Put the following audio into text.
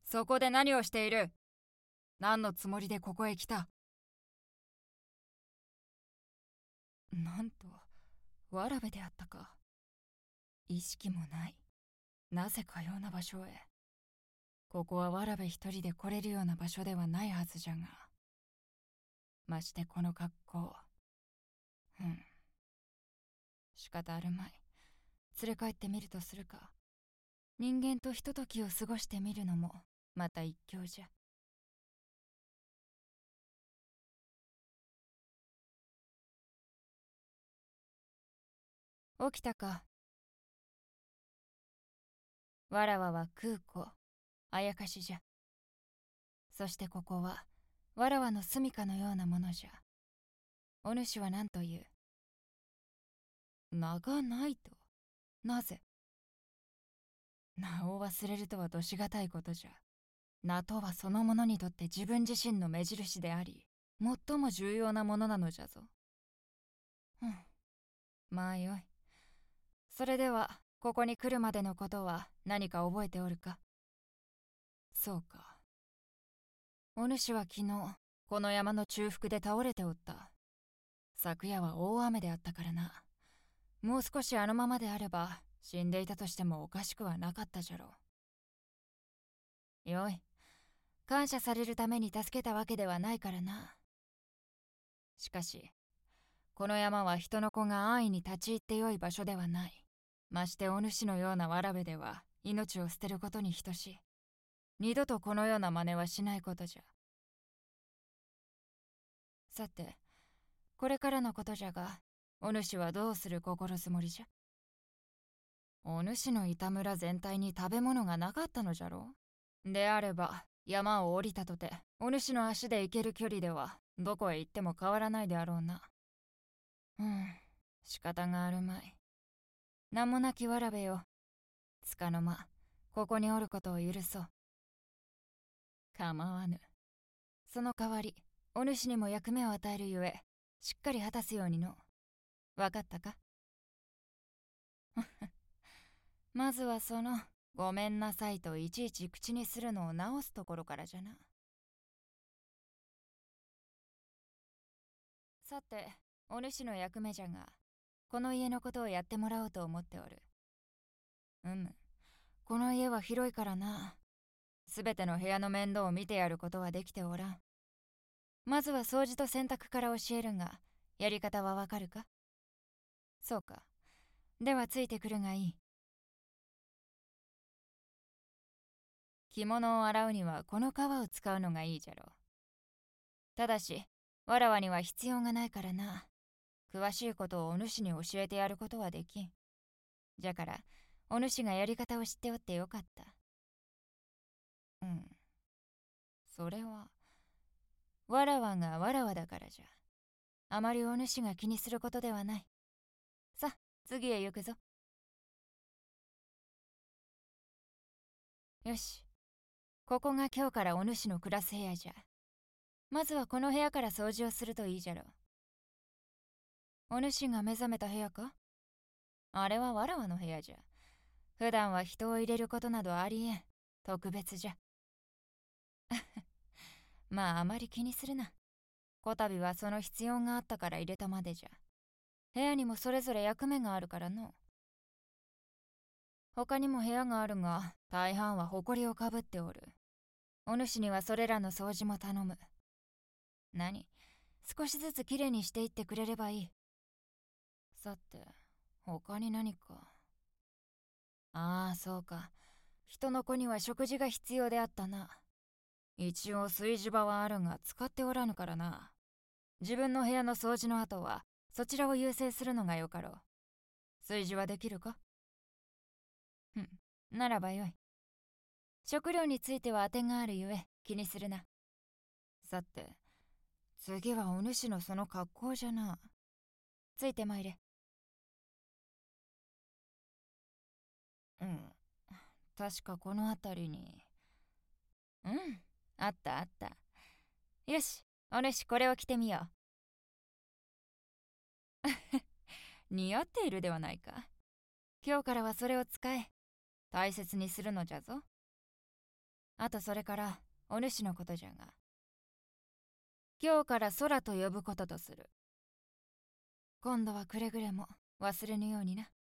そこで何をしている？何のつもりでここへ来た？なんと、わらべであったか。意識もない。なぜかような場所へ。ここはわらべ一人で来れるような場所ではないはずじゃが。ましてこの格好。仕方あるまい。連れ帰ってみるとするか。人間とひとときを過ごしてみるのもまた一興じゃ。起きたか。わらわは空子、あやかしじゃ。そしてここはわらわの住処のようなものじゃ。お主は何という？名がないと。なぜ？名を忘れるとはどしがたいことじゃ。名とはそのものにとって自分自身の目印であり、最も重要なものなのじゃぞ。まあよい。それではここに来るまでのことは何か覚えておるか？そうか。お主は昨日この山の中腹で倒れておった。昨夜は大雨であったからな。もう少しあのままであれば死んでいたとしてもおかしくはなかったじゃろう。よい。感謝されるために助けたわけではないからな。しかしこの山は人の子が安易に立ち入ってよい場所ではない。ましてお主のようなわらべでは命を捨てることに等しい。二度とこのような真似はしないことじゃ。さて、これからのことじゃが、お主はどうする心づもりじゃ？お主のいた村全体に食べ物がなかったのじゃろう。であれば、山を降りたとて、お主の足で行ける距離では、どこへ行っても変わらないであろうな。仕方があるまい。名もなきわらべよ。つかの間、ここにおることを許そう。構わぬ。その代わり、お主にも役目を与えるゆえ、しっかり果たすようにの。わかったか？まずはその、ごめんなさいといちいち口にするのを直すところからじゃな。さて、お主の役目じゃが、この家のことをやってもらおうと思っておる。この家は広いからな。すべての部屋の面倒を見てやることはできておらん。まずは掃除と洗濯から教えるが、やり方はわかるか？そうか。ではついてくるがいい。着物を洗うにはこの革を使うのがいいじゃろう。ただし、わらわには必要がないからな。詳しいことをお主に教えてやることはできん。じゃから、お主がやり方を知っておってよかった。それは、わらわがわらわだからじゃ。あまりお主が気にすることではない。さ、次へ行くぞ。よし。ここが今日からお主の暮らす部屋じゃ。まずはこの部屋から掃除をするといいじゃろう。お主が目覚めた部屋か？あれはわらわの部屋じゃ。普段は人を入れることなどありえん。特別じゃ。まああまり気にするな。こたびはその必要があったから入れたまでじゃ。部屋にもそれぞれ役目があるからの。他にも部屋があるが、大半は埃をかぶっておる。お主にはそれらの掃除も頼む。何？少しずつきれいにしていってくれればいい。さて、他に何か。ああ、そうか。人の子には食事が必要であったな。一応炊事場はあるが使っておらぬからな。自分の部屋の掃除の後はそちらを優先するのがよかろう。炊事はできるか？ならばよい。食料については当てがあるゆえ気にするな。さて、次はお主のその格好じゃな。ついてまいれ。確かこの辺りに。あったあった。よし、お主これを着てみよう。似合っているではないか。今日からはそれを使え。大切にするのじゃぞ。 あとそれからお主のことじゃが、今日から空と呼ぶこととする。今度はくれぐれも忘れぬようにな。